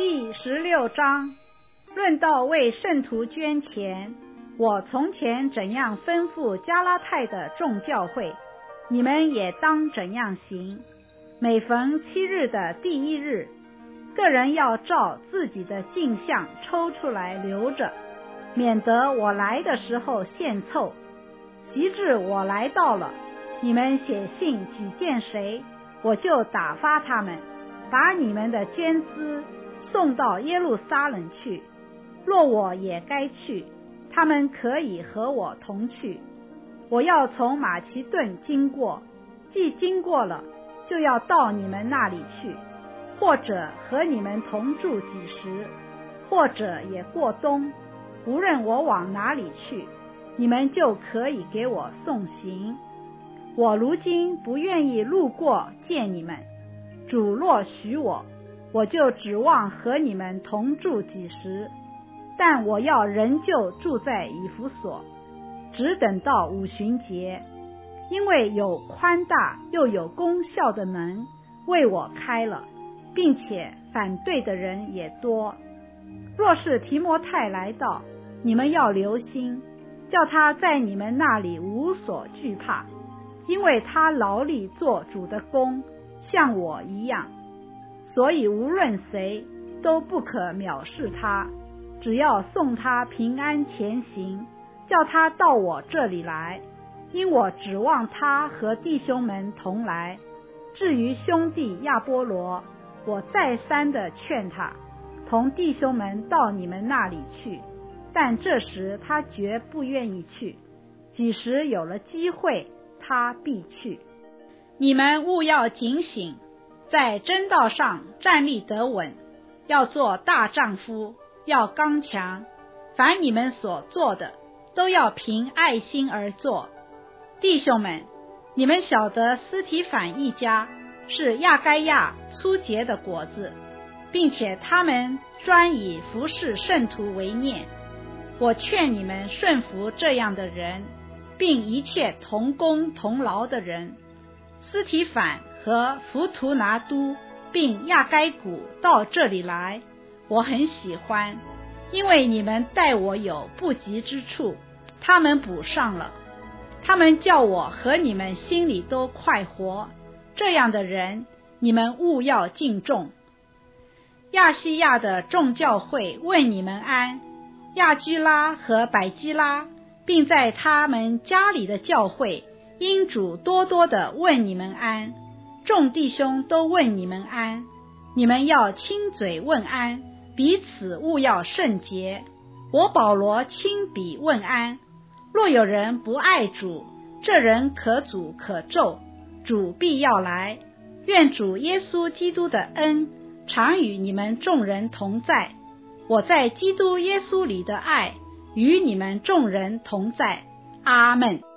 第16章，论到为圣徒捐钱，我从前怎样吩咐加拉太的众教会，你们也当怎样行。每逢7日的第1日，个人要照自己的进项抽出来留着，免得我来的时候献凑。及至我来到了，你们写信举荐谁，我就打发他们，把你们的捐资送到耶路撒冷去。若我也该去，他们可以和我同去。我要从马其顿经过，既经过了，就要到你们那里去，或者和你们同住几时，或者也过冬。无论我往哪里去，你们就可以给我送行。我如今不愿意路过见你们，主若许我，我就指望和你们同住几时，但我要仍旧住在以弗所，只等到五旬节，因为有宽大又有功效的门为我开了，并且反对的人也多。若是提摩太来到，你们要留心，叫他在你们那里无所惧怕，因为他劳力做主的工，像我一样。所以无论谁都不可藐视他，只要送他平安前行，叫他到我这里来，因我指望他和弟兄们同来。至于兄弟亚波罗，我再三的劝他同弟兄们到你们那里去，但这时他绝不愿意去，几时有了机会，他必去。你们务要警醒，在真道上站立得稳，要做大丈夫，要刚强。凡你们所做的，都要凭爱心而做。弟兄们，你们晓得斯提反一家是亚该亚初结的果子，并且他们专以服侍圣徒为念。我劝你们顺服这样的人，并一切同工同劳的人。斯提反和弗图拿都并亚该古到这里来，我很喜欢，因为你们待我有不及之处，他们补上了。他们叫我和你们心里都快活，这样的人你们务要敬重。亚细亚的众教会问你们安，亚居拉和百基拉，并在他们家里的教会，因主多多的问你们安。众弟兄都问你们安，你们要亲嘴问安，彼此务要圣洁。我保罗亲笔问安。若有人不爱主，这人可诅可咒，主必要来。愿主耶稣基督的恩常与你们众人同在。我在基督耶稣里的爱与你们众人同在。阿们。